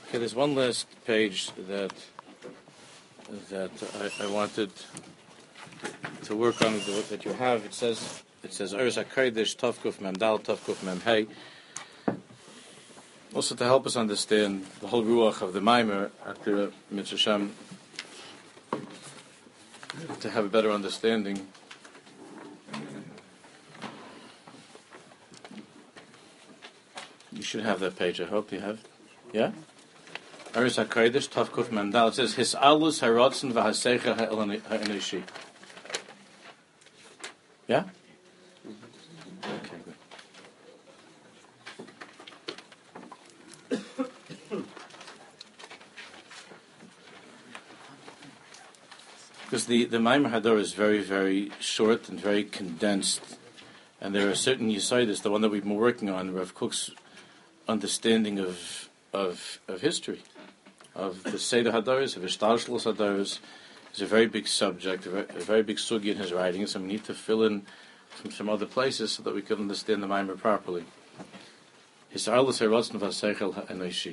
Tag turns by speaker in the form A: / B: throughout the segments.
A: Okay, there's one last page that I wanted to work on that you have. It says Eretz HaKodesh Tavkuf Mem Dal Tavkuf Mem Hey. Also to help us understand the whole ruach of the Maimer after Mitzvah Shem, to have a better understanding. You should have that page. I hope you have. Yeah. Eretz HaKodesh Tavkuf Mem Dal. It says His Alus Haratzen VaHaSeicha HaEnoshi. Yeah. Okay, good. Because the Maimer Hador is very, very short and very condensed, and there are certain Yesodis, the one that we've been working on, Rav Kook's understanding of history, of the Seder Hadoros, of Ishtalshalos Hadoros, is a very big subject, a very big sugi in his writings, and we need to fill in from some other places so that we can understand the Maimer properly. His Arlus Haratzen VaSeichel HaEnoshi.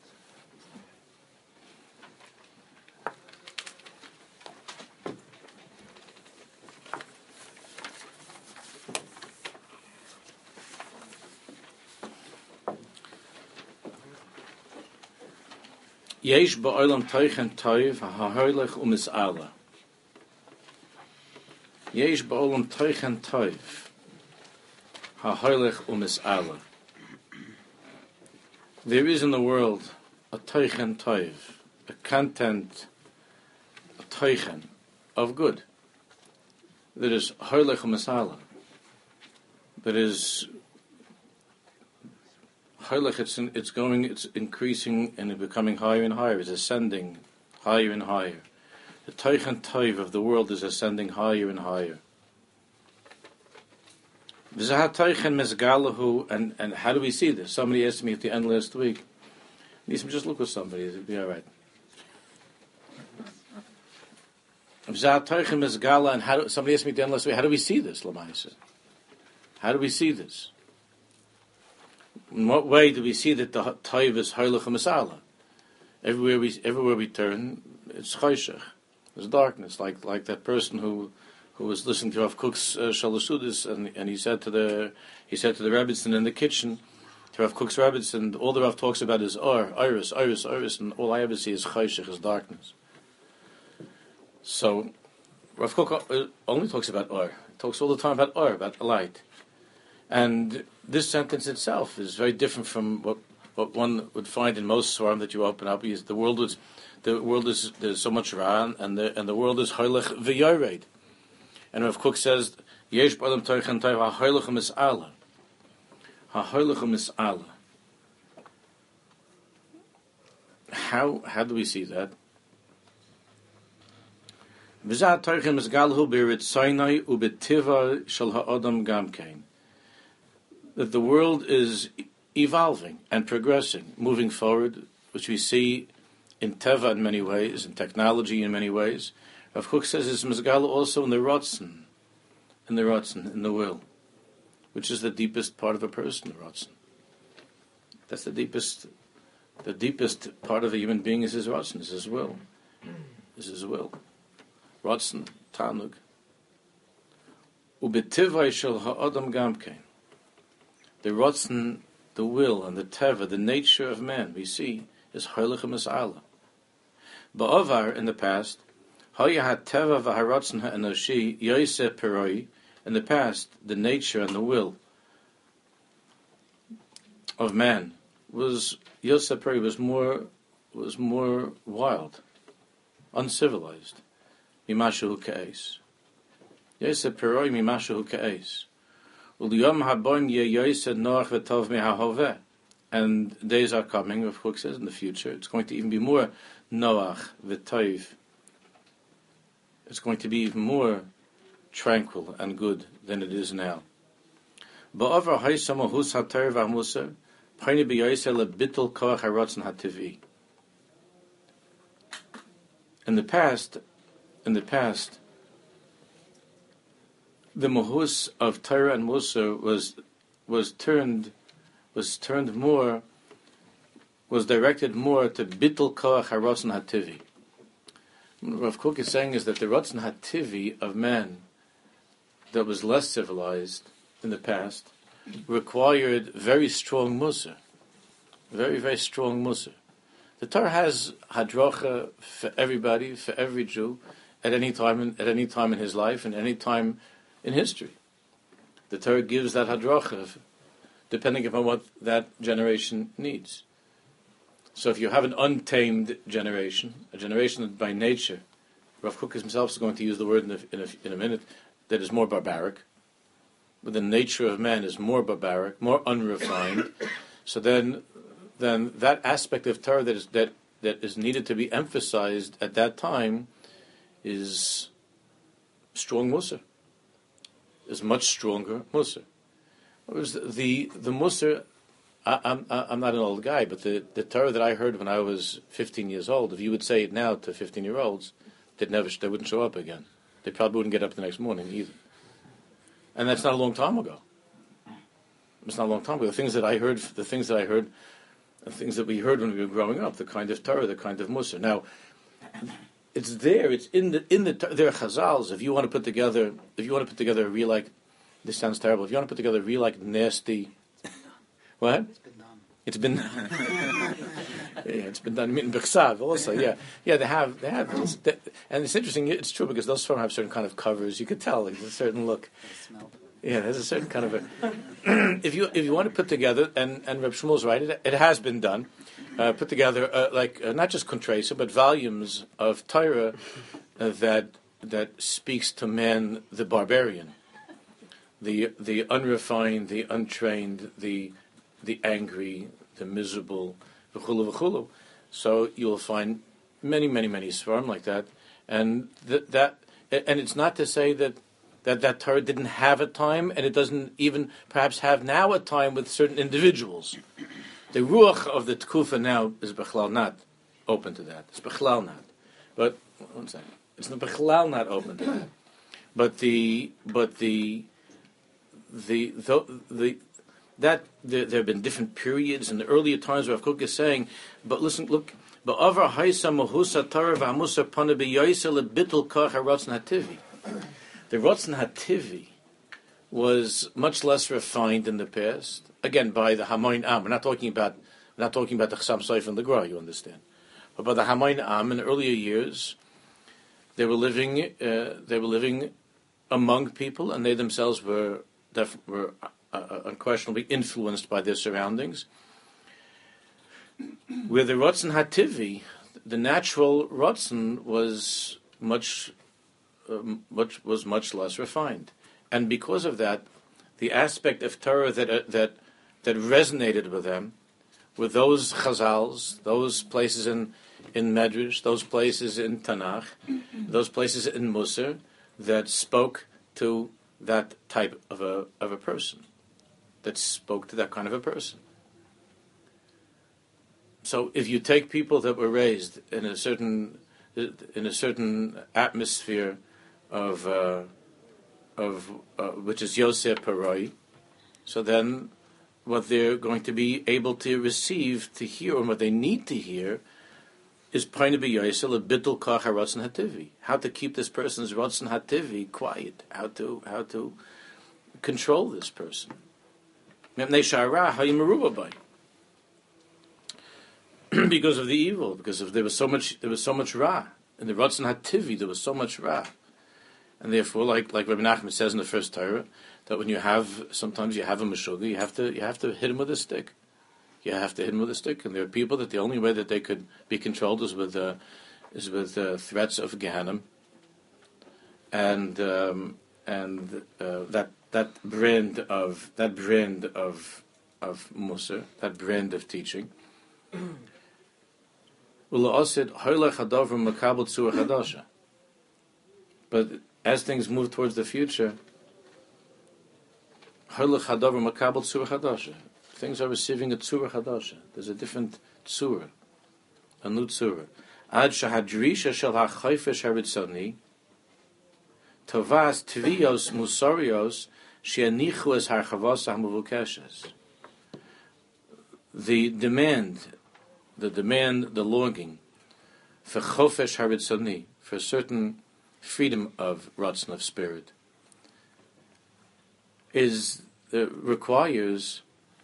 A: Yesh ba'olam teichen toiv ha'hoylech u'mis'ala. Yesh ba'olam teichen toiv ha'hoylech u'mis'ala. There is in the world a teichen toiv, a content, a teichen of good. That is hoylech u'mis'ala. That is it's increasing and it's becoming higher and higher. It's ascending higher and higher. The Teichen Toiv of the world is ascending higher and higher. And how do we see this? Somebody asked me at the end last week. Nissim, just look with somebody, it'll be all right. And somebody asked me at the end last week, how do we see this, Lamaisa? How do we see this? In what way do we see that the Toiv is Hoylech HaMis'ala? Everywhere we turn, it's Choshech. There's darkness, like that person who was listening to Rav Kook's Shalasudis, and he said to the Rebbitzin in the kitchen, to Rav Kook's Rebbitzin, all the Rav talks about is Iris, and all I ever see is Choshech, is darkness. So Rav Kook only talks about He talks all the time about light. And this sentence itself is very different from what one would find in most Svarim that you open up. Because the world is there's so much Ra, and the world is Hoylech v'Yored. And Rav Kook says, Yesh b'Olam Teichen Toiv ha'Hoylech u'mis'ala. Ha'Hoylech u'mis'ala. How do we see that? V'zah Teichen misgalhu b'ritzaynai u'b'tiva shel ha'odam gamkein. That the world is evolving and progressing, moving forward, which we see in Teva in many ways, in technology in many ways. Rav Kook says it's Mizgala also in the Ratzon, in the will, which is the deepest part of a person, the Ratzon. That's the deepest part of a human being is his Ratzon, is his will. Ratzon, Tanug. Ubetivai shel ha'adam gamkein. The Ratzon, the will, and the Teva, the nature of man, we see, is Hoylech HaMis'ala. Ba'avar, in the past, Haya HaTeva v'Haratzon HaEnoshi Yoseh Peroi, in the past, the nature and the will of man was, Yoseh Peroi was more wild, uncivilized. Mimashu Ka'es. Yoseh Peroi Mimashu Ka'es. And days are coming, Rav Kook says, in the future, it's going to even be more Noach v'Tov. It's going to be even more tranquil and good than it is now. In the past, the mahus of Torah and Musar was turned more was directed more to bittul koach harotzen hativi. What Rav Kook is saying is that the rotzen hativi of man that was less civilized in the past required very strong musar, very, very strong musar. The Torah has hadracha for everybody, for every Jew, at any time in his life and any time in history. The Torah gives that hadracha depending upon what that generation needs. So if you have an untamed generation, a generation that by nature, Rav Kook himself is going to use the word in a minute, that is more barbaric, but the nature of man is more barbaric, more unrefined, so then that aspect of Torah that is needed to be emphasized at that time is strong Musar, is much stronger Musar. The Musar, I'm not an old guy, but the Torah that I heard when I was 15 years old, if you would say it now to 15-year-olds, they wouldn't show up again. They probably wouldn't get up the next morning either. And that's not a long time ago. It's not a long time ago. The things that we heard when we were growing up, the kind of Torah, the kind of Musar. Now, it's there. It's in the. There are chazals. If you want to put together a real, like, this sounds terrible. If you want to put together a real, like, nasty, what? It's been done. It's been done. In Bechsav also. Yeah. They have. And it's interesting. It's true because those farms have certain kind of covers. You could tell like, there's a certain look. Yeah, there's a certain kind of a. If you want to put together, and Reb Shmuel's right, it has been done. Put together not just Kontresa, but volumes of Torah that speaks to man, the barbarian, the unrefined, the untrained, the angry, the miserable, v'chulu v'chulu. So you'll find many svarim like that, and and it's not to say that Torah didn't have a time, and it doesn't even perhaps have now a time with certain individuals. The ruach of the tkufa now is bechlal not open to that. It's bechlal not, but one second, it's not bechlal not open to that. But there have been different periods in the earlier times where Rav Kook is saying, but listen, look, ba'avar haisa mahusa Torah v'amusa pana b'yoysa lebitul kach harotzen hativi. The rotzen hativi was much less refined in the past. Again, by the Hamoin Am. We're not talking about the Chasam Sofer and the Gra, you understand. But by the Hamoin Am in earlier years, they were living among people, and they themselves were unquestionably influenced by their surroundings. Where the Rotzen Hativi, the natural Rotzen was much less refined, and because of that, the aspect of Torah that resonated with them were those chazals, those places in Medrash, those places in Tanakh, those places in Musar that spoke to that type of a person, that spoke to that kind of a person. So if you take people that were raised in a certain atmosphere of which is Yosef Paroi, so then what they're going to be able to receive, to hear, and what they need to hear is Paina B'Yosel, a Bittul Kach HaRotzen Hativi. How to keep this person's Rotzen Hativi quiet. How to control this person. Because of the evil, because there was so much Ra. In the Rotzen Hativi there was so much Ra. And therefore, like Rabbi Nachman says in the first Torah, that when sometimes you have a Meshuggah, you have to hit him with a stick. You have to hit him with a stick, and there are people that the only way that they could be controlled is with threats of Gehenna, and that brand of Musar, that brand of teaching. But as things move towards the future, things are receiving a tzura chadasha. There's a different tzura, a new tzura. Ad shahadrisha shel hachayfesh haritzoni tovas tviyos musarios sheanichu es harchavas hamuvukeshes. The demand the demand, the longing for chofesh haritzoni, for a certain freedom of ratzon, of spirit, requires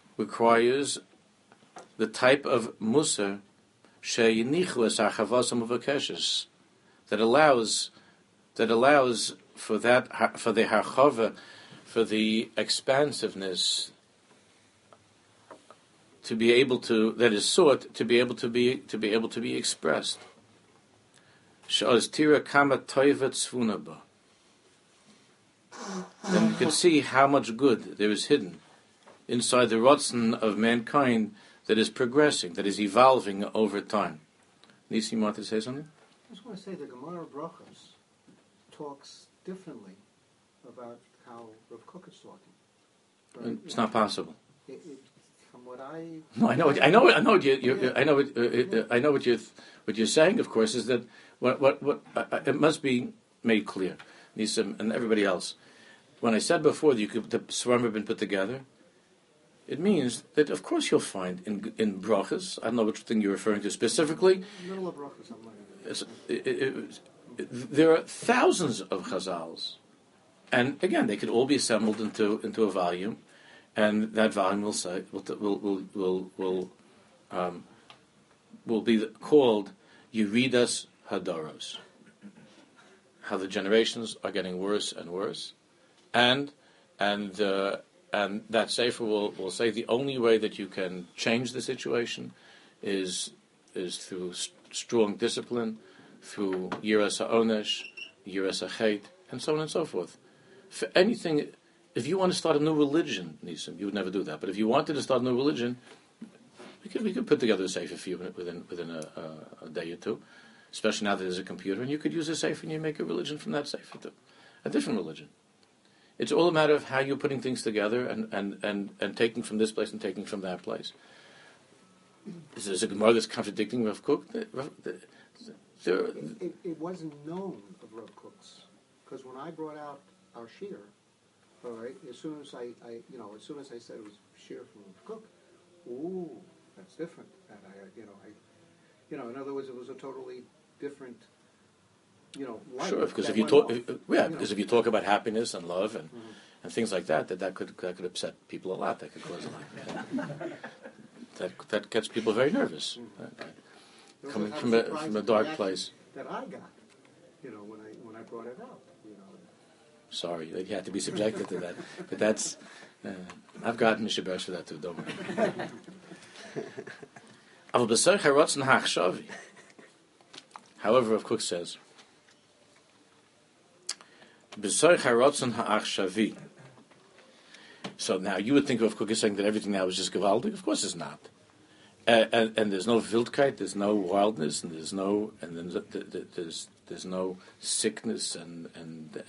A: the type of musar sheyinichu es harchavasam uvakeshes, that allows for the harchava, for the expansiveness to be able to, that is sought to be able to be expressed. She'oz tira kama toivet tzvunaba. Then you can see how much good there is hidden inside the ratzon of mankind that is progressing, that is evolving over time. Nisi, you want to say something?
B: I just want to say the Gemara Brachos talks differently about how Rav Kook is talking. Right?
A: It's not possible.
B: From what I
A: what you're saying. Of course, is that what it must be made clear, Nisim and everybody else. When I said before that the Svarim have been put together, it means that of course you'll find in brachas. I don't know which thing you're referring to specifically.
B: Middle of brachas,
A: there are thousands of chazals, and again, they could all be assembled into a volume, and that volume will be called Yeridas Hadaros. How the generations are getting worse and worse, and that sefer will say the only way that you can change the situation is through strong discipline, through yiras ha'onesh, yiras ha'chet, and so on and so forth. For anything, if you want to start a new religion, Nisim, you would never do that. But if you wanted to start a new religion, we could put together a sefer for you within a day or two, especially now that there's a computer, and you could use a sefer and you make a religion from that sefer too, a different religion. It's all a matter of how you're putting things together and taking from this place and taking from that place. Is there a Gemara that's contradicting Rav Kook?
B: It wasn't known of Rav Kook's, because when I brought out our shir, all right, as soon as I said it was shir from Rav Kook, ooh, that's different. And in other words, it was a totally different, light.
A: Sure, because if you talk about happiness and love and things like that could upset people a lot. That could cause a lot. That gets people very nervous. Coming from a dark place.
B: That I got, when I brought it out.
A: Sorry, you had to be subjected to that. But that's, I've gotten Mishabesh for that too, don't worry. However, Rav Kook says, so now you would think Rav Kook is saying that everything now is just gewaldig. Of course it's not. And there's no wildkeit, there's no wildness, and there's no sickness and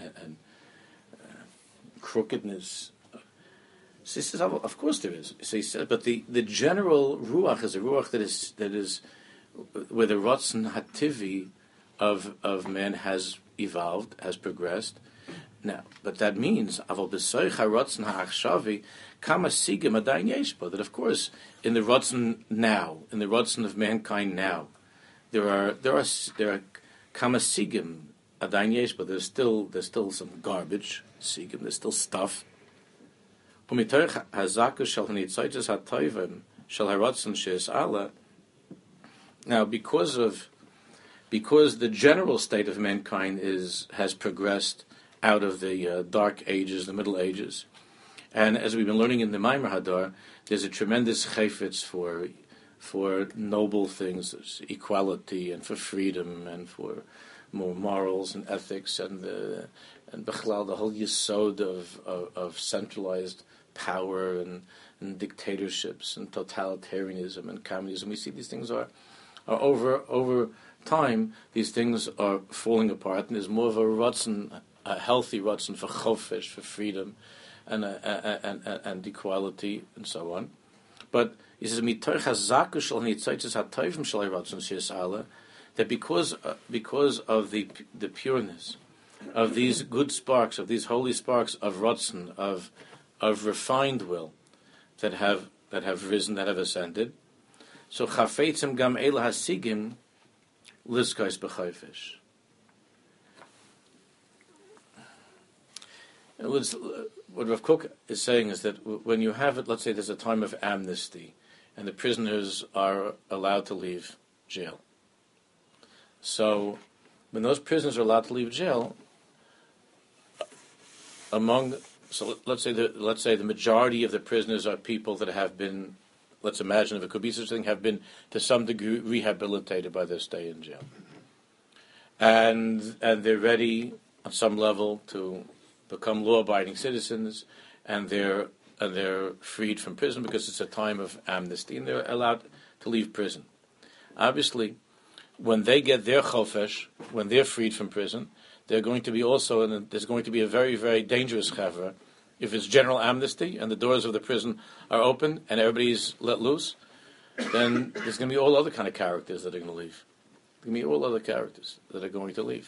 A: crookedness. So he says, of course there is. So he said, but the general ruach is a ruach that is where the ratzon hativi of man has evolved, has progressed. Now, but that means aval b'soich haratzon ha'achshavi kama sigim adayin yeshbo, that of course in the ratzon now, in the ratzon of mankind now, there are kama sigim adayin yeshbo. There's still some garbage sigim. There's still stuff. Umitoich hazaku shel hanitzaitis hatoivim shel haratzon sheis ala. Now, because the general state of mankind has progressed out of the dark ages, the Middle Ages, and as we've been learning in the Maimer Hadar, there's a tremendous chayfetz for noble things, equality, and for freedom, and for more morals and ethics, and bechlal, the whole yesod of centralized power and dictatorships and totalitarianism and communism. We see these things are over time. These things are falling apart, and there's more of a healthy ratzon for chofesh, for freedom, and equality, and so on. But he says, that because of the pureness of these good sparks, of these holy sparks of ratzon, of refined will, that have risen, that have ascended, So chafetzim gam el hasigim liskais b'chayfish. What Rav Kook is saying is that when you have it, let's say there's a time of amnesty, and the prisoners are allowed to leave jail. So when those prisoners are allowed to leave jail, let's say the majority of the prisoners are people that have been, let's imagine if it could be such a thing, have been to some degree rehabilitated by their stay in jail, and they're ready on some level to become law-abiding citizens, and they're freed from prison because it's a time of amnesty, and they're allowed to leave prison. Obviously, when they get their chofesh, when they're freed from prison, they're going to be also, and there's going to be a very, very dangerous chavra. If it's general amnesty and the doors of the prison are open and everybody's let loose, then there's going to be all other kind of characters that are going to leave. There's going to be all other characters that are going to leave.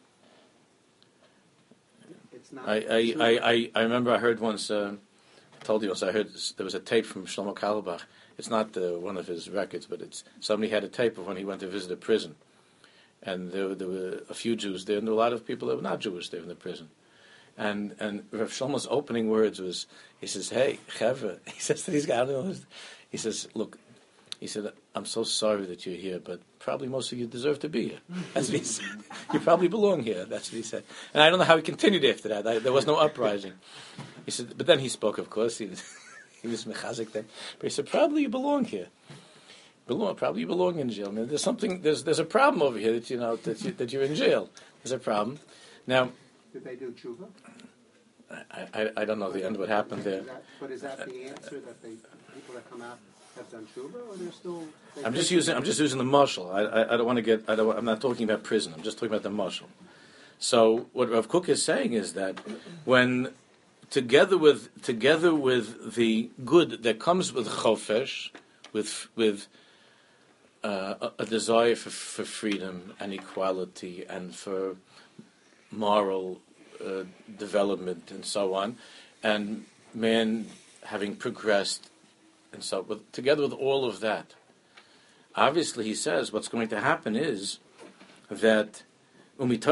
A: I remember I heard once, I told you once, I heard there was a tape from Shlomo Carlebach. It's not one of his records, but somebody had a tape of when he went to visit a prison. And there were a few Jews there, and there were a lot of people that were not Jewish there in the prison. And Rav Shlomo's opening words was, he says, "Hey, Chevra," he says to these guys, he says, "Look," he said, "I'm so sorry that you're here, but probably most of you deserve to be here." That's what he said. "You probably belong here." That's what he said. And I don't know how he continued after that. There was no uprising. He said, but then he spoke, of course. He was mechazik then. But he said, "Probably you belong here. Probably you belong in jail. I mean, there's a problem over here that you're in jail. There's a problem." Now,
B: did they do tshuva?
A: I don't know the end of what happened there.
B: But is that the answer, that people that come out have done tshuva, or they're still?
A: I'm just using the mashal. I don't want to get. I'm not talking about prison. I'm just talking about the mashal. So what Rav Kook is saying is that when together with the good that comes with chofesh, with a desire for freedom and equality and for moral development and so on, and man having progressed, and so together with all of that, obviously he says what's going to happen is that so the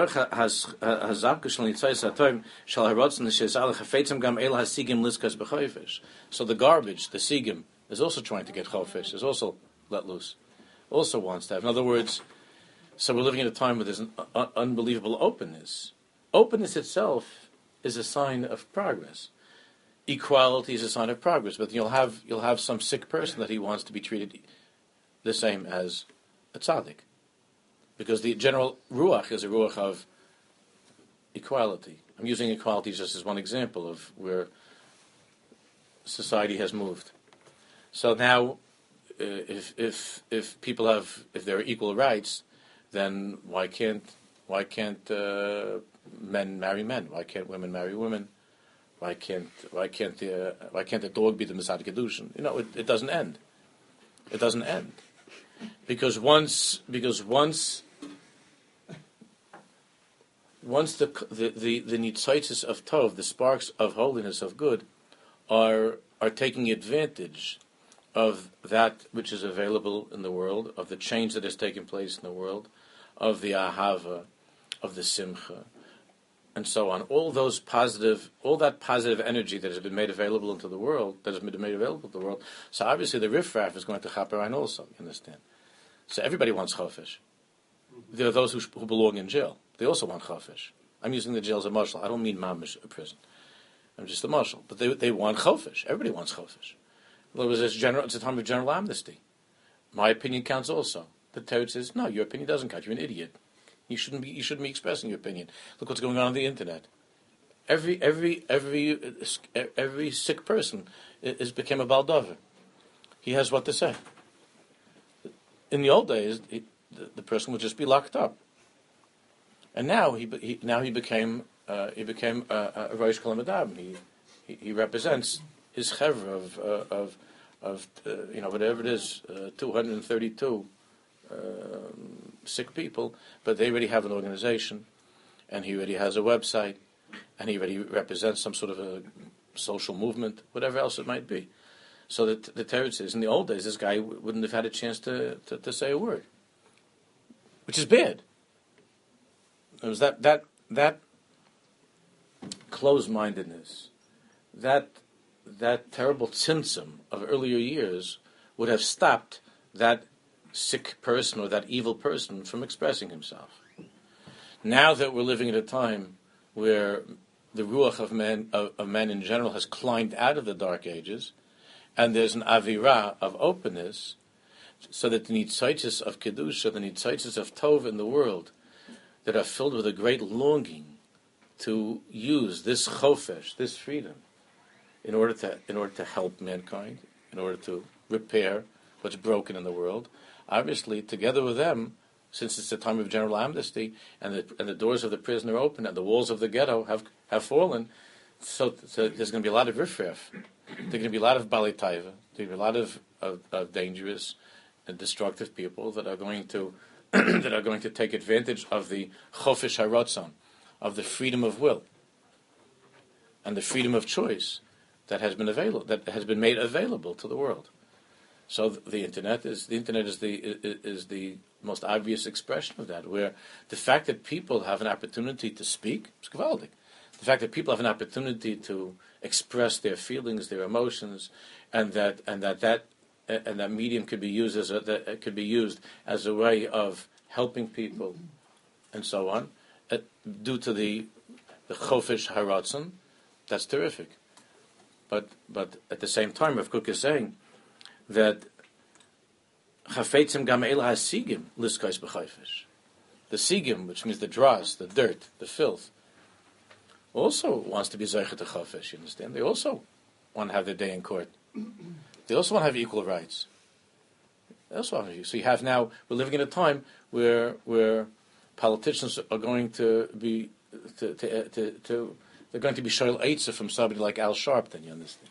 A: garbage, the sigim, is also trying to get chofesh, is also let loose, also wants to have. In other words, so we're living in a time where there's an unbelievable openness. Openness itself is a sign of progress. Equality is a sign of progress, but you'll have some sick person that he wants to be treated the same as a tzaddik, because the general ruach is a ruach of equality. I'm using equality just as one example of where society has moved. So now, if people if there are equal rights, then why can't men marry men? Why can't women marry women? Why can't the dog be the Masad Kedushin? It doesn't end. It doesn't end because once the nitzaitis of tov, the sparks of holiness of good, are taking advantage of that which is available in the world, of the change that has taken place in the world, of the ahava, of the simcha, and so on. All that positive energy that has been made available into the world, So obviously the riffraff is going to chaperein also. You understand? So everybody wants chofesh. There are those who belong in jail. They also want chofesh. I'm using the jail as a marshal. I don't mean mamish, a prison. I'm just a marshal. But they want chofesh. Everybody wants chofesh. It's a time of general amnesty. My opinion counts also. The Torah says, no, your opinion doesn't count. You're an idiot. You shouldn't be expressing your opinion. Look what's going on the internet. Every sick person became a baldover. He has what to say. In the old days, the person would just be locked up. And now he became a Rosh Kol Madam. He represents his chevra of whatever it is, 232 sick people, but they already have an organization, and he already has a website, and he already represents some sort of a social movement, whatever else it might be. So that the Torah says, in the old days, this guy wouldn't have had a chance to say a word, which is bad. It was that closed-mindedness, that terrible tzimtzum of earlier years would have stopped that sick person or that evil person from expressing himself. Now that we're living at a time where the ruach of man in general has climbed out of the dark ages, and there's an avirah of openness, so that the nitzitzis of kedusha, the nitzitzis of tov in the world, that are filled with a great longing to use this chofesh, this freedom, in order to help mankind, in order to repair what's broken in the world. Obviously, together with them, since it's a time of general amnesty, and the doors of the prison are open, and the walls of the ghetto have fallen, so there's going to be a lot of riffraff. There's going to be a lot of bali taiva. There's going to be a lot of dangerous and destructive people that are going to take advantage of the chofesh haratzon, of the freedom of will, and the freedom of choice that has been made available to the world. So the internet is the most obvious expression of that, where the fact that people have an opportunity to speak is gewaldig. The fact that people have an opportunity to express their feelings, their emotions, and that medium could be used as a way of helping people, and so on, due to the chofesh haratzon, that's terrific. But at the same time, Rav Kook is saying that chafetzim gam eila hasigim liskais b'chayfish. The sigim, which means the dross, the dirt, the filth, also wants to be zeichet to chafesh. You understand? They also want to have their day in court. They also want to have equal rights. They also want to. So you have now. We're living in a time where politicians are going to be they're going to be shoyl eitzah from somebody like Al Sharpton. You understand?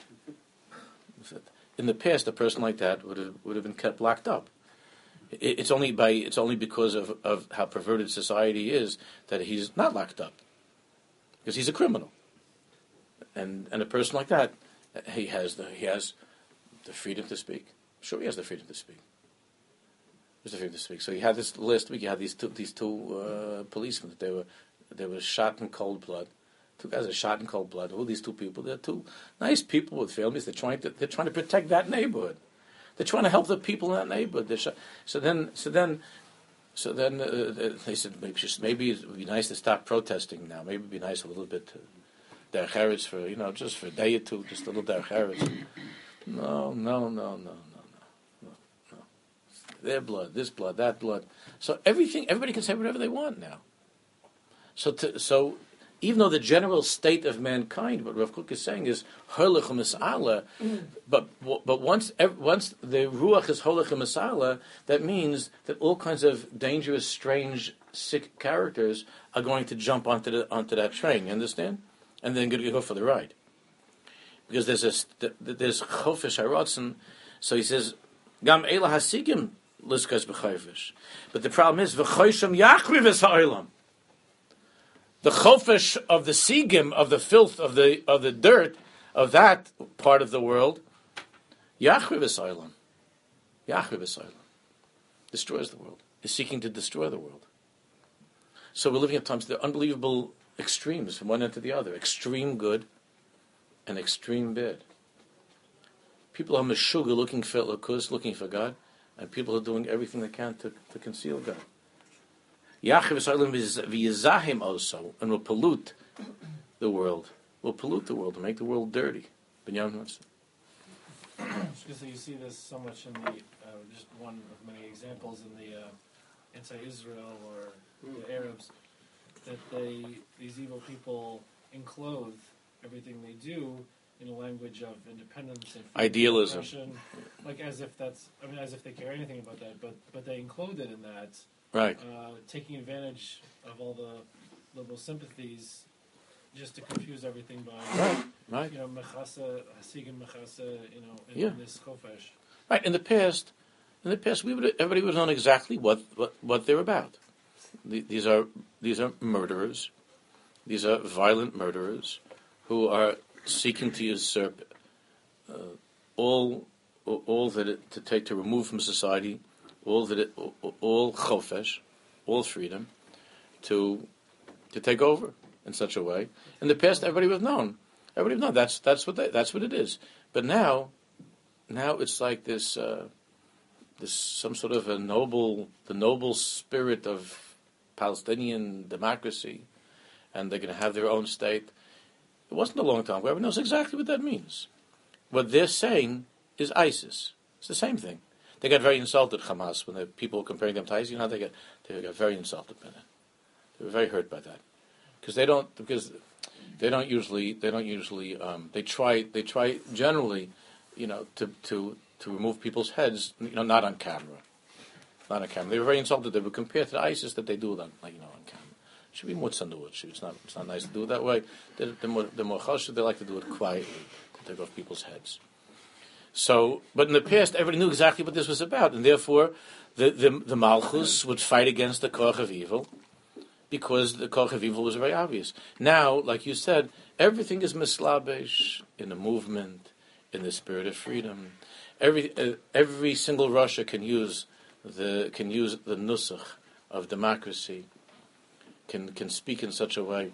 A: In the past, a person like that would have been kept locked up. It's only because of how perverted society is that he's not locked up, because he's a criminal. And a person like that, he has the freedom to speak. Sure, he has the freedom to speak. There's the freedom to speak. So you had this last week. You had these two policemen that they were shot in cold blood. Two guys are shot in cold blood. Who are these two people? They're two nice people with families. They're trying to protect that neighborhood. They're trying to help the people in that neighborhood. So then they said maybe it would be nice to stop protesting now. Maybe it would be nice a little bit to derech eretz for just for a day or two, just a little derech eretz. No. Their blood, this blood, that blood. So everybody can say whatever they want now. So even though the general state of mankind, what Rav Kook is saying is holech u'mis'ala, but once the ruach is holech u'mis'ala, that means that all kinds of dangerous, strange, sick characters are going to jump onto that train. You understand? And then going to go for the ride, because there's chofesh haratzon. So he says gam eila hasigim liskas b'chayfish, but the problem is v'chosham yachriv es ha'olam. The chofesh of the sigim, of the filth, of the dirt, of that part of the world, yachriv es ha'olam, destroys the world, is seeking to destroy the world. So we're living at times the unbelievable extremes from one end to the other: extreme good and extreme bad. People are meshuga, looking for lakus, looking for God, and people are doing everything they can to conceal God. Yachiv Yisraelim v'yizahim also, and will pollute the world. Will pollute the world and make the world dirty. Binyamin wants to.
C: So you see this so much in the just one of many examples in the anti-Israel or the Arabs, that these evil people enclose everything they do in a language of independence and
A: idealism,
C: like as if they care anything about that, but they enclose it in that.
A: Right.
C: Taking advantage of all the liberal sympathies just to confuse everything by
A: right.
C: Mechasa, Hasigim Mechasa, in this chofesh.
A: Right. In the past, everybody would have known exactly what they're about. These are murderers. These are violent murderers who are seeking to usurp that it to take to remove from society all chofesh, all freedom, to take over in such a way. In the past, everybody would have known. That's what it is. But now it's like this some sort of the noble spirit of Palestinian democracy, and they're going to have their own state. It wasn't a long time ago. Everyone knows exactly what that means. What they're saying is ISIS. It's the same thing. They got very insulted, Hamas, when the people were comparing them to ISIS. You know, they got very insulted by that. They were very hurt by that because they don't usually they try generally, to remove people's heads, not on camera. They were very insulted. They were compared to the ISIS that they do it on camera. It should be more tzanur. It's not nice to do it that way. The more chashuv, they like to do it quietly, to take off people's heads. So, but in the past, everybody knew exactly what this was about, and therefore, the Malchus would fight against the koach of evil, because the koach of evil was very obvious. Now, like you said, everything is mislabesh in the movement, in the spirit of freedom. Every single Russia can use the nusach of democracy. Can speak in such a way.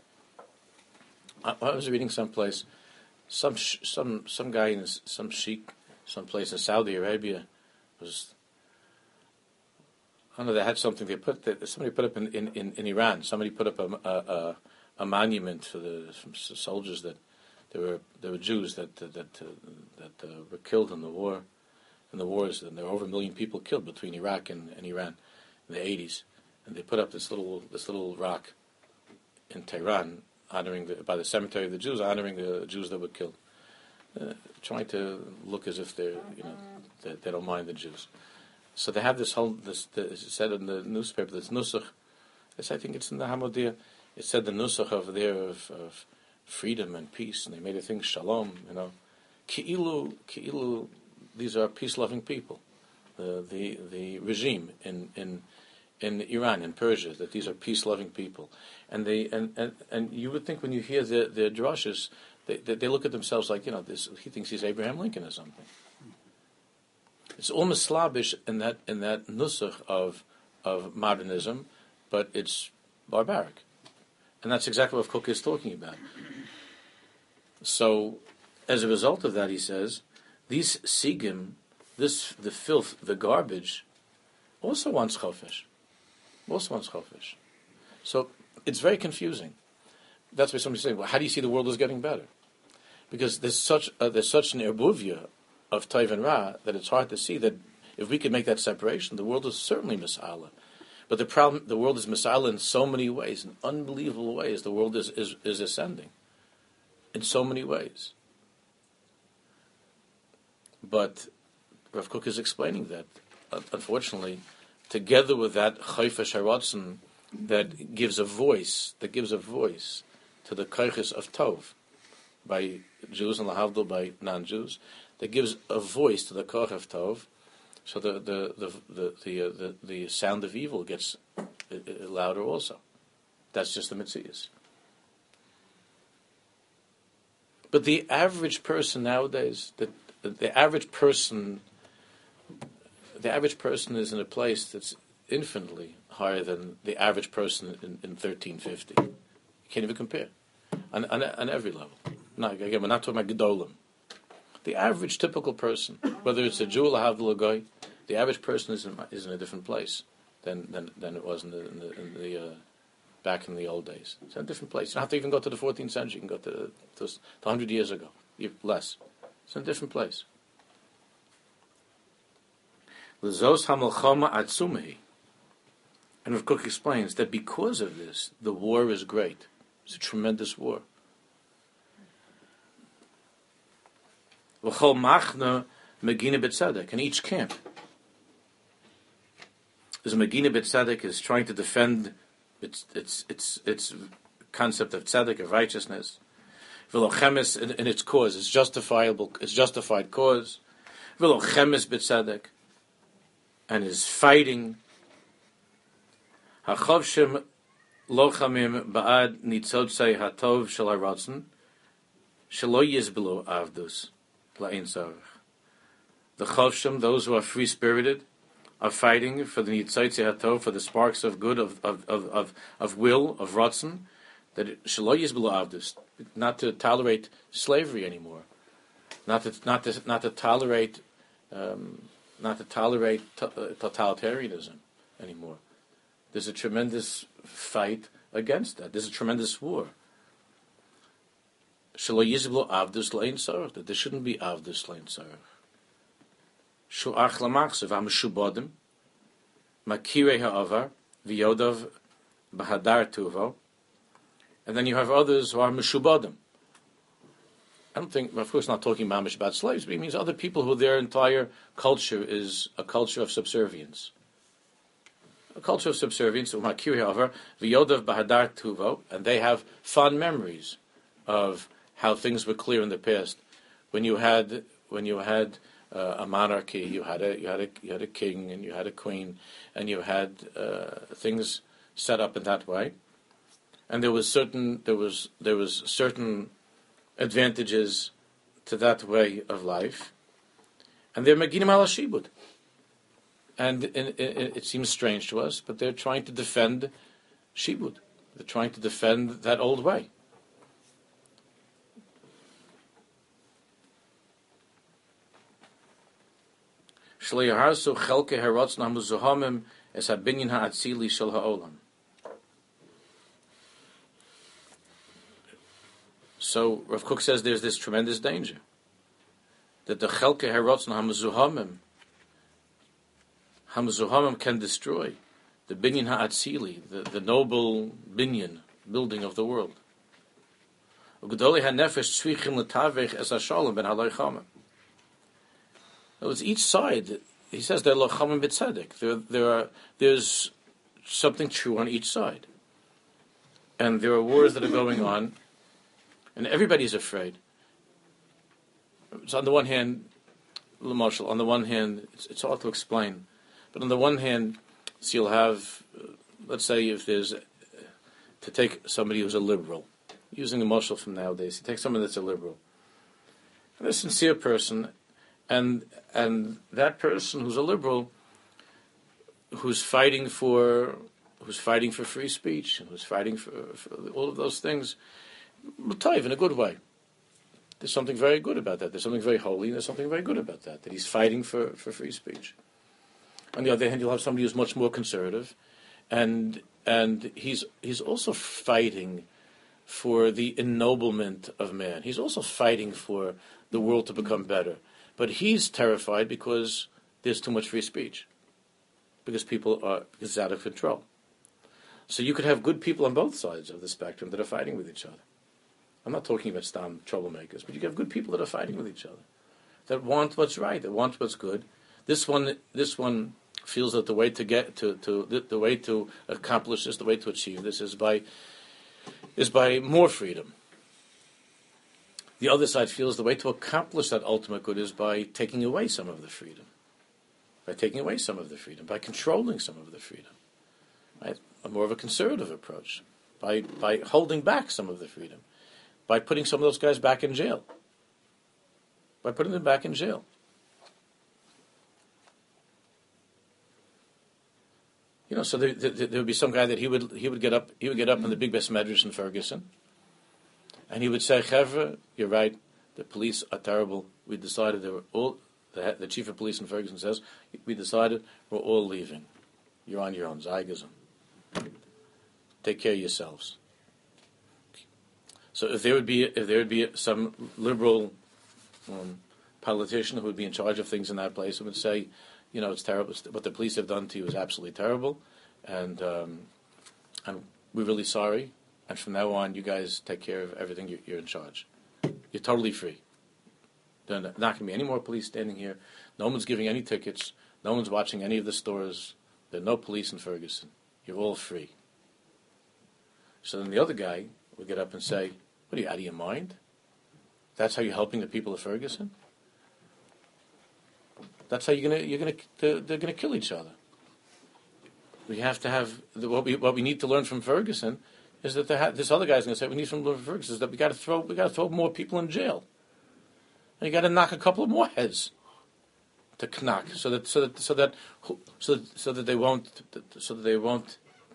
A: I was reading someplace, some guy in some sheikh, someplace in Saudi Arabia was. I don't know. They had something. Somebody put up in Iran. Somebody put up a monument for some soldiers that there were Jews that were killed in the wars, and there were over 1 million people killed between Iraq and Iran in the 80s. And they put up this little rock in Tehran, by the cemetery of the Jews, honoring the Jews that were killed, trying to look as if they don't mind the Jews. So they have this it said in the newspaper, this nusach. I think it's in the Hamodia. It said the nusach over there of freedom and peace, and they made a thing shalom. Ki'ilu, these are peace-loving people. The regime in Iran, in Persia, that these are peace-loving people, and you would think when you hear the drushes, they look at themselves like he thinks he's Abraham Lincoln or something. It's almost slavish in that nusach of modernism, but it's barbaric, and that's exactly what Kook is talking about. So, as a result of that, he says, these sigim, the filth, the garbage, also wants chofesh. So it's very confusing. That's why somebody's saying, well, how do you see the world is getting better? Because there's such an erbuvia of Tov and Ra that it's hard to see that if we could make that separation, the world is certainly Masala. But the problem, the world is Masala in so many ways, in unbelievable ways. The world is ascending in so many ways. But Rav Kook is explaining that, unfortunately, together with that chayfesh haratzon that gives a voice to the koiches of Tov by Jews and lahavdil by non-Jews, that gives a voice to the koich of Tov, so the sound of evil gets louder also. That's just the Metzias. But the average person nowadays, the average person is in a place that's infinitely higher than the average person in 1350. You can't even compare on every level. No, again, we're not talking about Gedolim. The average typical person, whether it's a Jew or a Goy, the average person is in a different place than it was in the back in the old days. It's in a different place. You don't have to even go to the 14th century. You can go to 100 years ago, less. It's in a different place. L'zos hamelchama atzumehi. And Rav Kook explains that because of this, the war is great. It's a tremendous war. V'chol machna megina b'tzedek. And each camp is megina b'tzedek, is trying to defend its concept of tzedek, of righteousness. V'lochemes in its cause, its justified cause. V'lochemes b'tzedek, and is fighting. Hachavshim lochamim ba'ad nitzotzei hatov shel haratzon shelo yizbelu avdus la'in tzarech. The Chovshim, those who are free-spirited, are fighting for the Nitzaitzi Hatov, for the sparks of good, of will, of Ratzon, that Shelo Yizbelu Avdus, not to tolerate slavery anymore, not to tolerate totalitarianism anymore. There's a tremendous fight against that. There's a tremendous war. Shelo Yizbelu Avdus Lein Sarach, that there shouldn't be Avdus Lein Sarach. Shu'ach Lamachsev HaMeshubodim Makirei Ha'avar V'yodav B'hadar Tuvo. And then you have others who are Meshubodim. I don't think, of course, not talking mamish about slaves, but it means other people who their entire culture is a culture of subservience. A culture of subservience, Makirei Ha'avar V'yodav B'hadar Tuvo, and they have fond memories of how things were clear in the past. When you had a monarchy, you had a king, and you had a queen, and you had things set up in that way, and there was certain advantages to that way of life, and they're Meginim ala Shibud, and it seems strange to us, but they're trying to defend Shibud. They're trying to defend that old way. So Rav Kook says there's this tremendous danger that the Chelke Harotzon Hamazuhamim can destroy the Binyan Ha'atzili, the noble Binyan building of the world. It's each side. He says they're lochamim b'tzedek. There's something true on each side, and there are wars that are going on, and everybody's afraid. So on the one hand, L'Marshal, on the one hand, it's hard to explain, but on the one hand, so you'll have, let's say, if there's to take somebody who's a liberal, using the Marshal from nowadays, you take someone that's a liberal, and a sincere person. And that person who's a liberal, who's fighting for free speech, and who's fighting for all of those things, l'tayv, in a good way. There's something very good about that. There's something very holy, and there's something very good about that he's fighting for free speech. On the other hand, you'll have somebody who's much more conservative, and he's also fighting for the ennoblement of man. He's also fighting for the world to become better. But he's terrified because there's too much free speech, because it's out of control. So you could have good people on both sides of the spectrum that are fighting with each other. I'm not talking about stam troublemakers, but you have good people that are fighting with each other, that want what's right, that want what's good. This one feels that the way to get the way to accomplish this, the way to achieve this, is by more freedom. The other side feels the way to accomplish that ultimate good is by taking away some of the freedom, by controlling some of the freedom, right? A more of a conservative approach, by holding back some of the freedom, by putting some of those guys back in jail, by putting them back in jail. So there would be some guy that he would get up in the big best medrash in Ferguson. And he would say, Chevra, you're right, the police are terrible. We decided they were all, the chief of police in Ferguson says, we decided we're all leaving. You're on your own, Zygazm. Take care of yourselves. So if there would be some liberal politician who would be in charge of things in that place, who would say, it's terrible, what the police have done to you is absolutely terrible, and we're really sorry. And from now on, you guys take care of everything. You're in charge. You're totally free. There's not going to be any more police standing here. No one's giving any tickets. No one's watching any of the stores. There are no police in Ferguson. You're all free. So then the other guy would get up and say, what are you, out of your mind? That's how you're helping the people of Ferguson? That's how they're going to kill each other. We have to have, what we need to learn from Ferguson is that this other guy's going to say, we need from Ferguson is that we got to throw more people in jail. And you got to knock a couple of more heads. to knock, so that they won't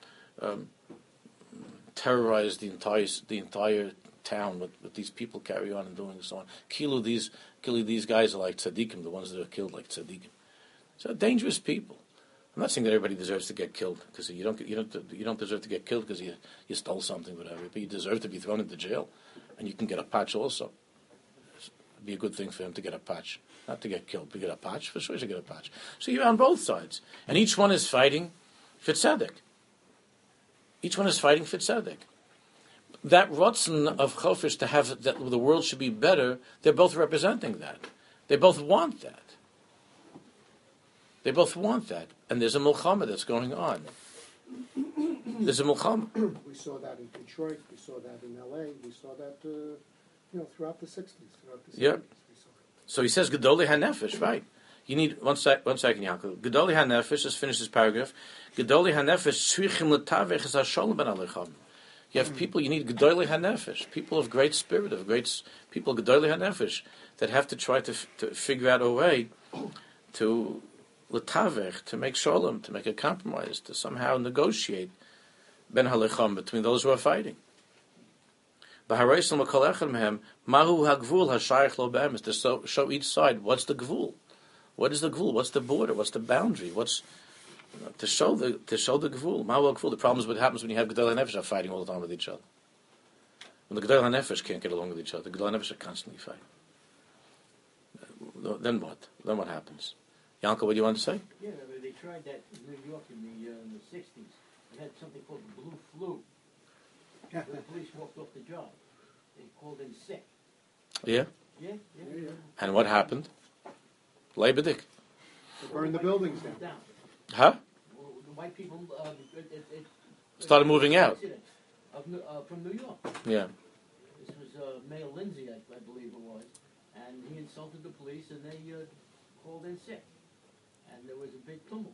A: terrorize the entire town with these people carry on and doing and so on. These guys are like tzaddikim, the ones that are killed like tzaddikim. So dangerous people. I'm not saying that everybody deserves to get killed, because you don't deserve to get killed because you stole something, whatever. But you deserve to be thrown into jail, and you can get a patch also. It'd be a good thing for him to get a patch, not to get killed, but get a patch. For sure, to get a patch. So you're on both sides, and each one is fighting for tzedek. Each one is fighting for tzedek. That rotzen of chofish to have that the world should be better, they're both representing that. They both want that. They both want that. And there's a milchama that's going on. There's a milchama.
B: We saw that in Detroit. We saw that in L.A. We saw that, throughout the 60s, throughout the 70s.
A: Yeah.
B: We saw it.
A: So he says, Gedoli HaNefesh, right. You need, one second, Yaakov. Gedoli HaNefesh, let's finish this paragraph. Gedoli HaNefesh, tzrichim l'tavech es hasholem ben alechem. You have people, you need Gedoli HaNefesh, people of great spirit, people Gedoli HaNefesh, that have to try to figure out a way to l'tavech, to make shalom, to make a compromise, to somehow negotiate ben halechem, between those who are fighting. B'hareisel makol echad mehem, mahu hagvul hashayach lo be'emes, to show each side what's the gvul. What is the gvul? What's the border? What's the boundary? To show the gvul? Mahu hagvul. The problem is what happens when you have Gedolei HaNefesh are fighting all the time with each other. When the Gedolei HaNefesh can't get along with each other, the Gedolei HaNefesh are constantly fighting. Then what? Then what happens? Yanko, what do you want to say?
D: Yeah, they tried that in New York in the 60s. They had something called the blue flu. The police walked off the job. They called in sick.
A: Yeah?
D: Yeah.
A: And what happened? Leibedik.
B: They burned the buildings down.
A: Huh?
D: Well, the white people
A: Started moving out.
D: From New York.
A: Yeah.
D: This was Mayor Lindsay, I believe it was. And he insulted the police, and they called in sick. And there was a big tumult.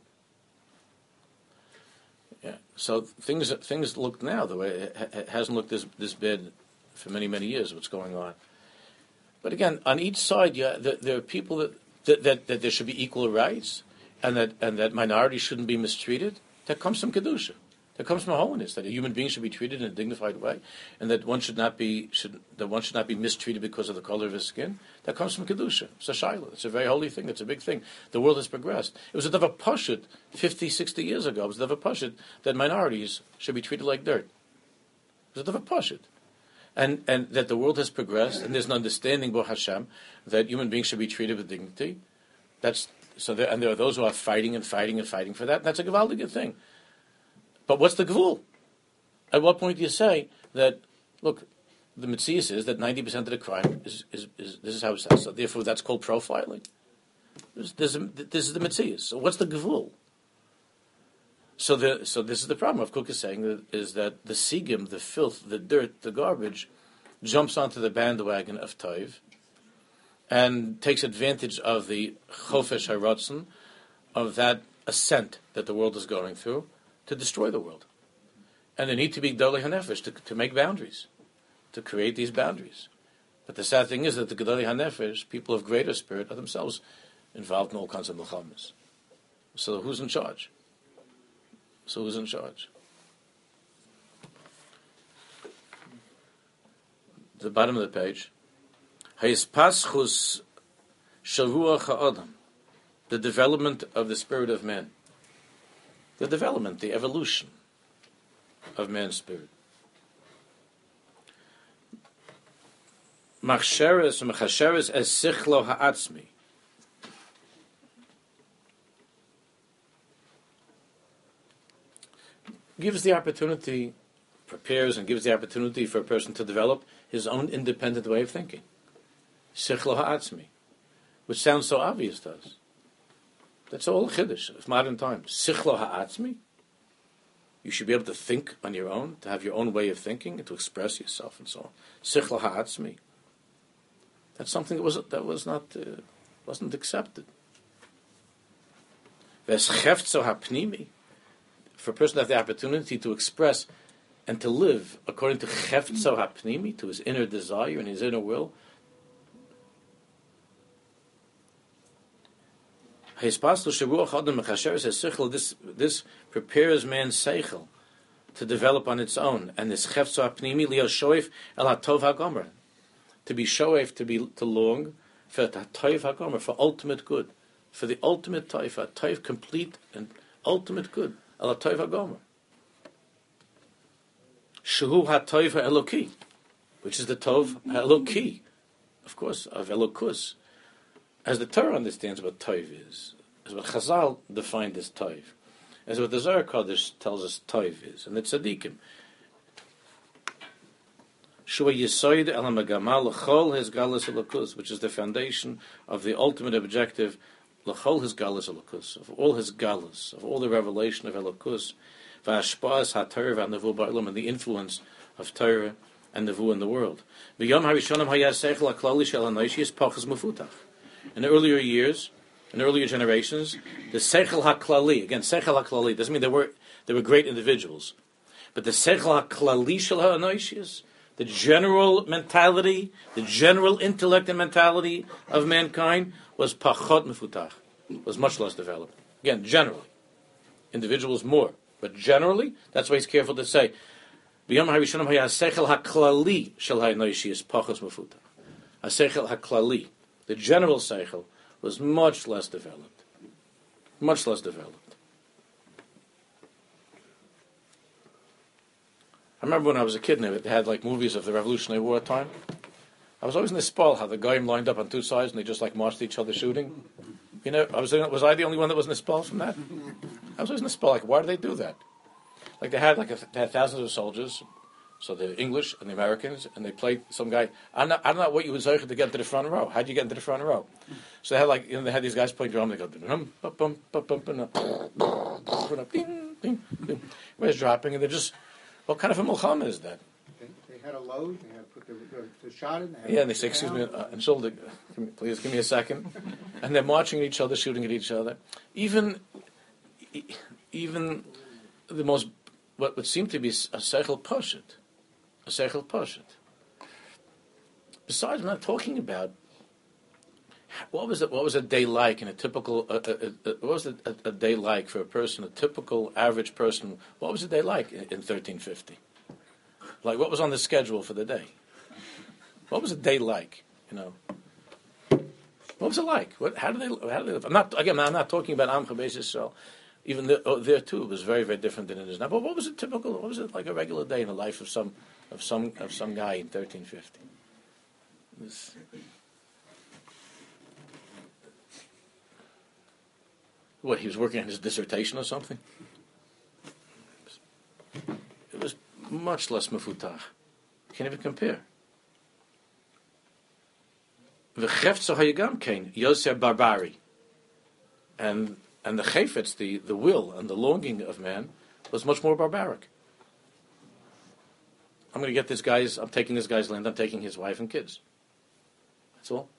A: Yeah. So things look now the way it hasn't looked this bad for many years. What's going on? But again, on each side, there are people that there should be equal rights, and that minorities shouldn't be mistreated. That comes from kedusha. That comes from holiness. That a human being should be treated in a dignified way, and that one should not be mistreated because of the color of his skin. That comes from kedusha. It's a shayla. It's a very holy thing. It's a big thing. The world has progressed. It was a davar pashut 50, 60 years ago. It was a davar pashut that minorities should be treated like dirt. It was a davar pashut. And that the world has progressed, and there's an understanding, Bo Hashem, that human beings should be treated with dignity. There are those who are fighting for that. And that's a gewaldige thing. But what's the gvul? At what point do you say that, look, the mitzias is that 90% of the crime is this is how it says. So therefore, that's called profiling. This is the mitzias. So what's the gvul? So this is the problem of Kook is saying is that the sigim, the filth, the dirt, the garbage, jumps onto the bandwagon of Toiv and takes advantage of the chofesh haratzon, of that ascent that the world is going through, to destroy the world. And there need to be Gedolei HaNefesh to make boundaries, to create these boundaries. But the sad thing is that the Gedolei HaNefesh, people of greater spirit, are themselves involved in all kinds of milchamas. So who's in charge? The bottom of the page. Hayispashus shavuach ha'adam. The development of the spirit of man. The evolution of man's spirit. Machsheres es sichlo ha'atzmi. Gives the opportunity, prepares and gives the opportunity for a person to develop his own independent way of thinking. Sichlo ha'atzmi. Which sounds so obvious to us. That's all chiddush of modern times. Sichlo ha'atzmi. You should be able to think on your own, to have your own way of thinking, and to express yourself, and so on. Sichlo ha'atzmi. That's something that wasn't accepted. V'eschefzo ha'pnimi. For a person to have the opportunity to express and to live according to cheftzo ha'pnimi, to his inner desire and his inner will. This prepares man's seichel to develop on its own, and this chefza pnimi leo shoif el hatov hagomer, to be shoif, to long for hatov hagomer, for ultimate good, for the ultimate toif, a toif complete and ultimate good, el hatov hagomer. Shehu hatov eloki, which is the tov eloki, of course, of elokus. As the Torah understands what toiv is, as what Chazal defined as toiv, as what the Zohar Kodesh tells us toiv is, and the tzaddikim. Shua yisoid el hamagama l'chol his galus elokus, which is the foundation of the ultimate objective, l'chol his galus elokus, of all his galus, of all the revelation of elokus, v'ashpa'as ha-Torah v'nevu ba'olam, and the influence of Torah and nevu in the world. V'yom harishonim hayah seichel haklali shel hanoishis pachas mufutach. In earlier years, in earlier generations, the Seichel HaKlali, again, Seichel HaKlali, doesn't mean they were great individuals, but the Seichel HaKlali Shel HaAnoishis, the general mentality, the general intellect and mentality of mankind was Pachot Mefutach, was much less developed. Again, generally. Individuals more. But generally, that's why he's careful to say, B'yom HaRishonim Haya Seichel HaKlali Shel HaAnoishis Pachos Mefutach. HaSeichel HaKlali. The general seichel was much less developed. Much less developed. I remember when I was a kid, they had like movies of the Revolutionary War time. I was always in the spall how the goyim lined up on two sides and they just like marched each other shooting. You know, was I the only one that was in the spall from that? I was always in the spall. Like, why do they do that? Like they had thousands of soldiers. So the English and the Americans, and they played some guy. I don't know what you would say to get into the front row. How'd you get into the front row? So they had they had these guys playing drum. They go dum bum bum bum bum bing bing bing. Where's dropping? And they're just, what kind of a milchama is that?
B: They had a load. They had to put the shot in.
A: Yeah, and they say, "Excuse me, and shoulder, please give me a second." And they're marching at each other, shooting at each other. Even the most what would seem to be a seichel poshet. A seichel poshet. Besides, I'm not talking about what was a day like in a typical. What was a day like for a person, a typical average person? What was a day like in 1350? Like, what was on the schedule for the day? What was a day like? You know, what was it like? How did they live? I'm not talking about Amcha Beis Yisrael. Even there too, it was very, very different than it is now. But what was it typical? What was it like a regular day in the life of some guy in 1350? What, he was working on his dissertation or something? It was much less mefutach. Can't even compare. V'chefetz hayagam kain Yosef Barbari, and the chayfetz, the will and the longing of man, was much more barbaric. I'm going to get I'm taking this guy's land, I'm taking his wife and kids. That's all.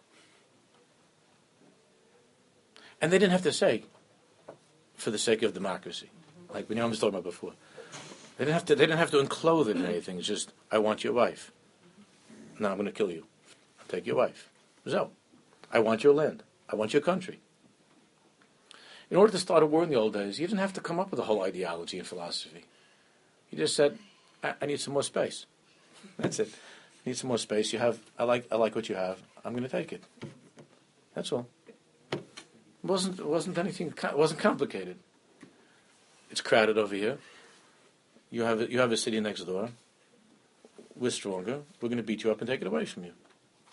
A: And they didn't have to say, for the sake of democracy, like Binyamin was talking about before. They didn't have to enclose it in anything. It's just, I want your wife. Now I'm going to kill you. I'll take your wife. So, I want your land. I want your country. In order to start a war in the old days, you didn't have to come up with a whole ideology and philosophy. You just said, I need some more space. That's it. I need some more space. I like what you have. I'm going to take it. That's all. It wasn't anything. It wasn't complicated. It's crowded over here. You have a city next door. We're stronger. We're going to beat you up and take it away from you.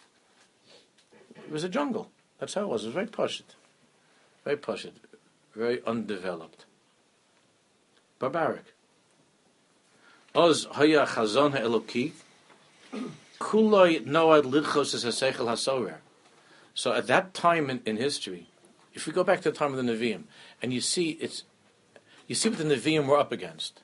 A: It was a jungle. That's how it was. It was very pashut. Very pashut. Very undeveloped. Barbaric. Oz haya chazon ha'eloki kuloi noad lidchos es haseichel hasorer. So at that time in history, if we go back to the time of the Nevi'im, and you see what the Nevi'im were up against.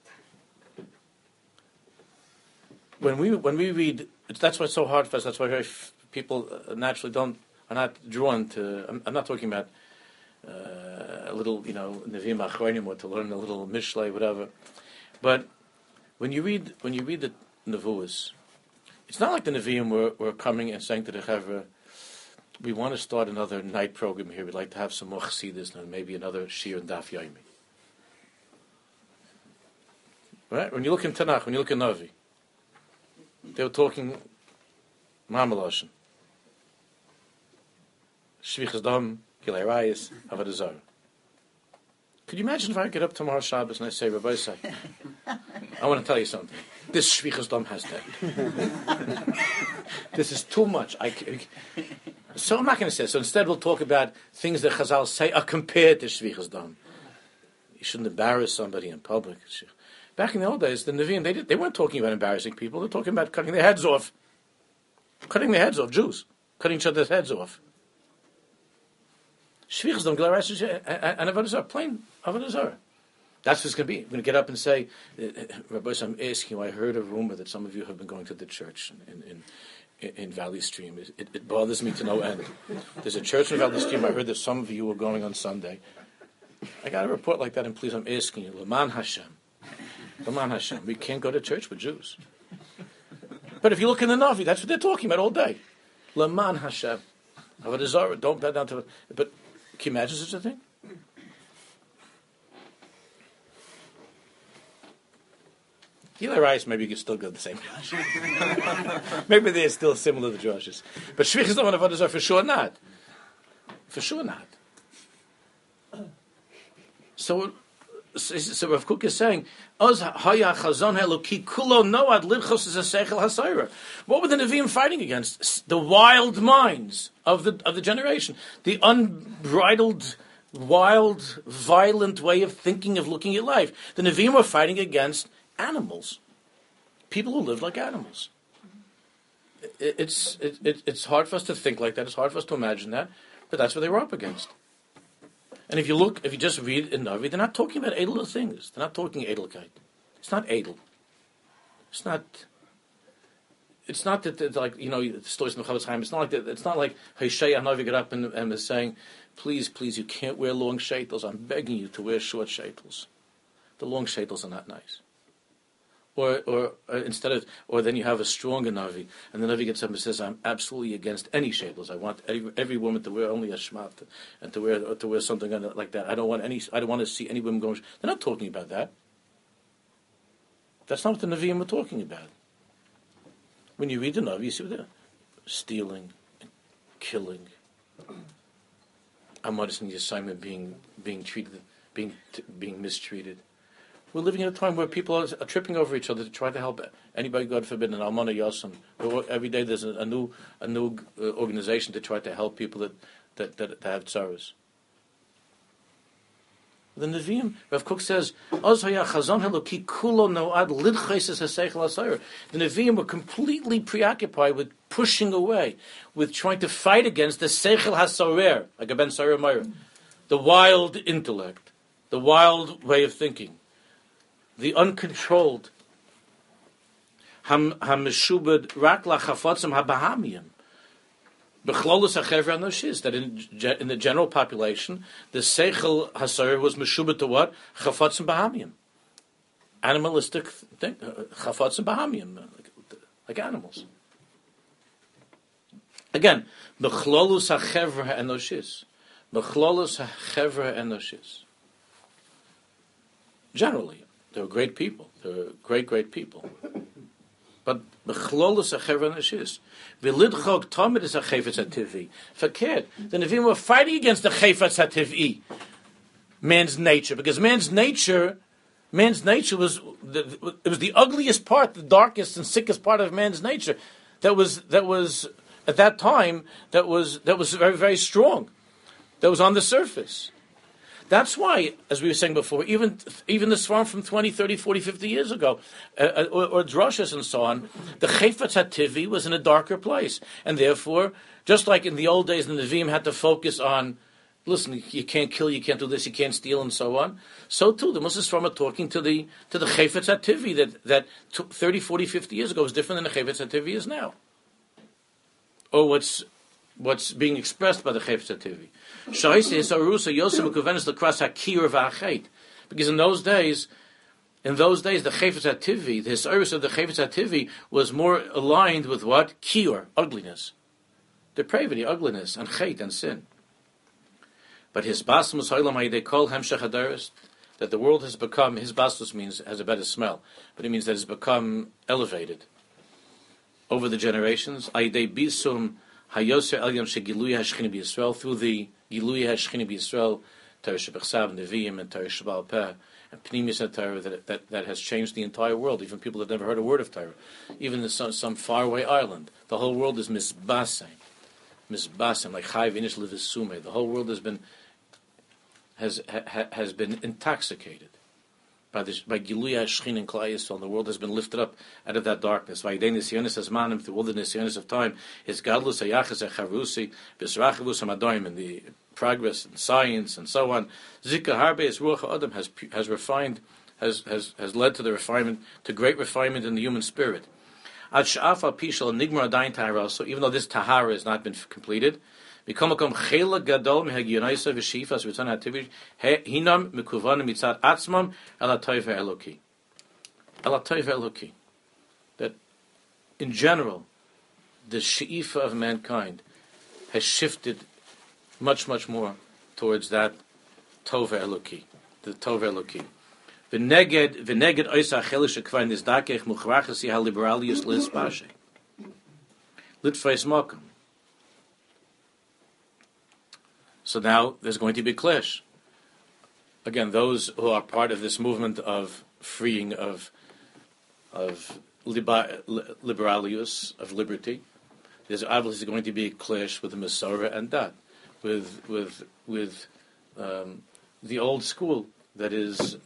A: When we read, that's why it's so hard for us. That's why very people naturally are not drawn to. I'm not talking about a little, Nevi'im Achronim, or to learn a little Mishlei, whatever. But when you read the Nevuos, it's not like the Nevi'im were coming and saying to the Chevra, we want to start another night program here. We'd like to have some more chassidus and maybe another shir and daf yomi. Right? When you look in Tanakh, when you look in Navi, they were talking Mamaloshin. Shvichas Dam, Gilei Rayis, Avodah Zarah. Could you imagine if I get up tomorrow Shabbos and I say, Rabbi Say, I want to tell you something. This Shvichas Dam has that. This is too much. So I'm not going to say it. So instead we'll talk about things that Chazal say are compared to Shvichas Dam. You shouldn't embarrass somebody in public. Back in the old days, the Nevi'im, they weren't talking about embarrassing people. They're talking about cutting their heads off. Cutting their heads off, Jews. Cutting each other's heads off. Shvichas Dam, and Avodah Zarah, plain Avodah Zarah. That's what it's going to be. I'm going to get up and say, Rabbi, I'm asking you, I heard a rumor that some of you have been going to the church in Valley Stream. It bothers me to no end. There's a church in Valley Stream. I heard that some of you were going on Sunday. I got a report like that, and please, I'm asking you, L'man Hashem. L'man Hashem. We can't go to church with Jews. But if you look in the Navi, that's what they're talking about all day. L'man Hashem. Avodah Zarah, don't bow down to it. But can you imagine such a thing? Gilei Rayis, maybe you could still go the same. Maybe they're still similar to the Joshes. But Shvichas Dam and Avodah Zarah, for sure not. For sure not. So Rav Kook is saying, what were the Nevi'im fighting against? The wild minds of the generation. The unbridled, wild, violent way of thinking, of looking at life. The Nevi'im were fighting against animals. People who lived like animals. It's hard for us to think like that. It's hard for us to imagine that. But that's what they were up against. And if you just read in Navi, they're not talking about edel things. They're not talking edelkeit. It's not edel. It's not that like, the stories in the Chavetz Chaim. It's not like that. It's not like Hoshea Navi got up and was saying, please, you can't wear long shaitels. I'm begging you to wear short shaitels. The long shaitels are not nice. Or then you have a stronger Navi, and the Navi gets up and says, I'm absolutely against any shaitels. I want every woman to wear only a shmat and to wear something like that. I don't want to see any women going. They're not talking about that. That's not what the Nevi'im were talking about. When you read the Navi, you see what they're stealing, killing, Amadis and Yisayim being treated, being mistreated. We're living in a time where people are tripping over each other to try to help anybody, God forbid, an Almana Yosem. Every day there's a new organization to try to help people that have tzaras. The Nevi'im, Rav Kook says, the Nevi'im were completely preoccupied with pushing away, with trying to fight against the Seichel HaSarer, like a Ben Sarer Meir, the wild intellect, the wild way of thinking. The uncontrolled hameshubed rak lachafotzim habahamiyim b'chlolus hachevra anoshis, that in the general population the seichel hasayer was meshubed to what? Chafotzim bahamiyim, animalistic thing, chafotzim bahamiyim, like animals. Again, b'chlolus hachevra anoshis, b'chlolus hachevra anoshis. Generally. They were great people. They were great people. But b'chlolus hachevra nashis, v'lidchok tamid is a chayfetz hativi. Fakir, the Nevi'im were fighting against the chayfetz hativi, man's nature, because man's nature was the ugliest part, the darkest and sickest part of man's nature. That was at that time that was very, very strong. That was on the surface. That's why, as we were saying before, even the Svarim from 20, 30, 40, 50 years ago, or drushes and so on, the Chayfetz HaTivi was in a darker place. And therefore, just like in the old days, the Nevi'im had to focus on, listen, you can't kill, you can't do this, you can't steal, and so on. So too, the Moses Svarim are talking to the Chayfetz HaTivi that 30, 40, 50 years ago was different than the Chayfetz HaTivi is now. Or what's being expressed by the Chayfetz HaTivi. Because in those days, the Chayfetz HaTivi, the Hisayrus of the Chayfetz HaTivi was more aligned with what? Kiur, ugliness. depravity, ugliness, and chait and sin. But his basmus ha'olam they call hemshech hadaris, that the world has become, his basmus means has a better smell, but it means that it's become elevated over the generations. Aidei bisum hayoser elyon shegilui hashchini b'Yisrael, through the gilui hashchini b'Yisrael, Torah shebechsav, Nevi'im, and Torah shebal peh, and Pnimis and Torah, that has changed the entire world. Even people that never heard a word of Torah, even in some faraway island, the whole world is misbasem, like Chai Vinish Livisume. The whole world has been intoxicated by Gilui Hashchin and Klai Yisrael. The world has been lifted up out of that darkness. Vayidei Nisyonis Azmanim, through all the Nisyonis of time, his Gadlus Hayachas Echarusi, Bisrachavus Hamadoim, and the progress in science and so on. Zika Harbe is Ruach Adam has refined, has led to the refinement, to great refinement in the human spirit. Ad Sha'afa Pishal Nigmar Adain Tahara. So even though this Tahara has not been completed, Bikomakom Chela Gadol Mehagyanaisa V'Shifas V'Tan Hativish Hinam Mekuvan Mitzad Atzmam Elatoiv Eloki. Elatoiv Eloki. That in general, the She'ifa of mankind has shifted much, much more towards that Tova Eloki, the Tova Eloki. V'neged oisa achelish akvar nizdakech muchrachasi haliberalius lispashe. Litfeis mokum. So now there's going to be a clash. Again, those who are part of this movement of freeing of liberalius, of liberty, there's obviously going to be a clash with the Masorah and that, with the old school that is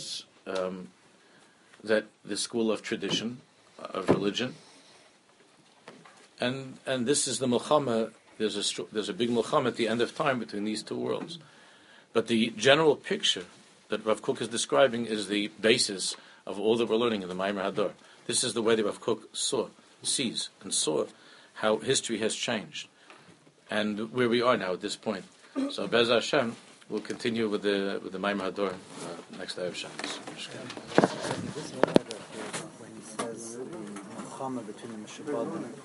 A: the school of tradition, of religion, and this is the milchama. There's a big milchama at the end of time between these two worlds. But the general picture that Rav Kook is describing is the basis of all that we're learning in the Maimer Hador. This is the way that Rav Kook sees and saw how history has changed and where we are now at this point. So Bez Hashem, we'll continue with the Maimer Hador next day of Shabbos.
E: When he says the milchama between the Mishabadim